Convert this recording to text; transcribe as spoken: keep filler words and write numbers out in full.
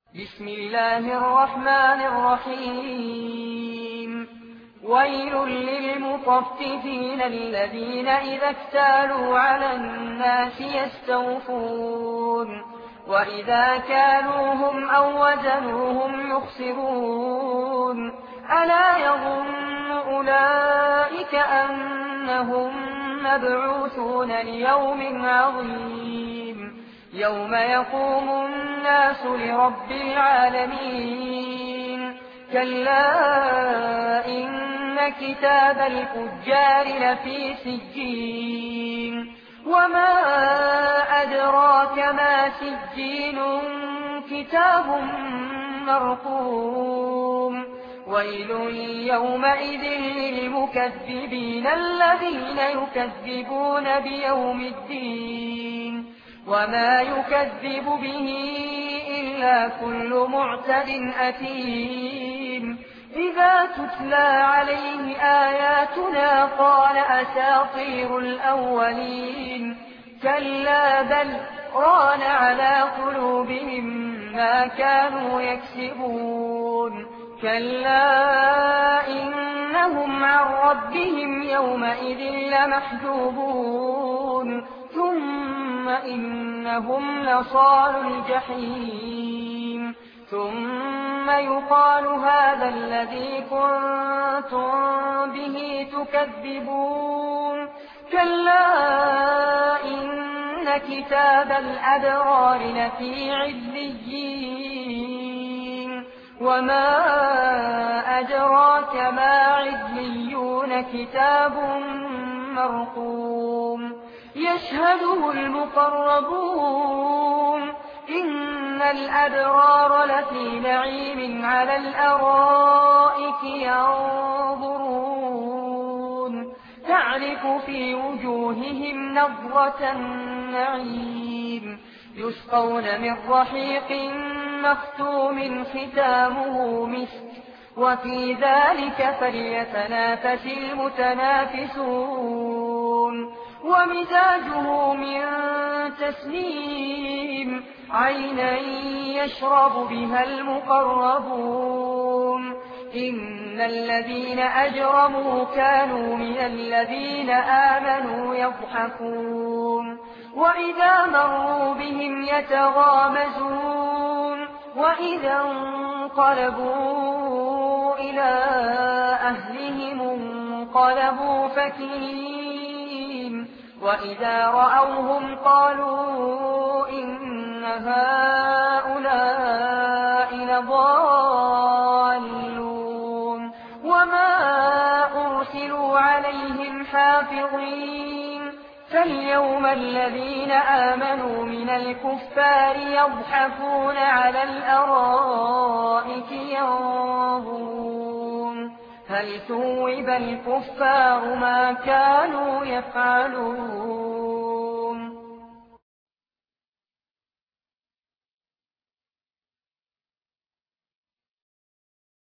بسم الله الرحمن الرحيم ويل للمطففين الذين إذا اكتالوا على الناس يستوفون وإذا كالوهم أو وزنوهم يخسرون ألا يظن أولئك أنهم مبعوثون ليوم عظيم يوم يقوم الناس لرب العالمين كلا إن كتاب الفجار لفي سجين وما أدراك ما سجين كتاب مرقوم ويل يومئذ للمكذبين الذين يكذبون بيوم الدين وما يكذب به إلا كل معتد أثيم إذا تتلى عليه آياتنا قال أساطير الأولين كلا بل ران على قلوبهم ما كانوا يكسبون كلا إنهم عن ربهم يومئذ لمحجوبون ثم إنهم لصال الجحيم ثم يقال هذا الذي كنتم به تكذبون كلا إن كتاب الأبرار لفي عليين وما أدراك ما عليون كتاب مرقوم يشهده المقربون إن الأبرار لفي نعيم على الأرائك ينظرون تعرف في وجوههم نضرة النعيم يسقون من رحيق مختوم ختامه مسك وفي ذلك فليتنافس المتنافسون ومزاجه من تسنيم عينا يشرب بها المقربون إن الذين أجرموا كانوا من الذين آمنوا يضحكون وإذا مروا بهم يتغامزون وإذا انقلبوا إلى أهلهم انقلبوا فكهين وإذا رأوهم قالوا إن هؤلاء لضالون وما أرسلوا عليهم حافظين فاليوم الذين آمنوا من الكفار يضحكون على الأرائك ينظرون هل ثوب الكفار ما كانوا يفعلون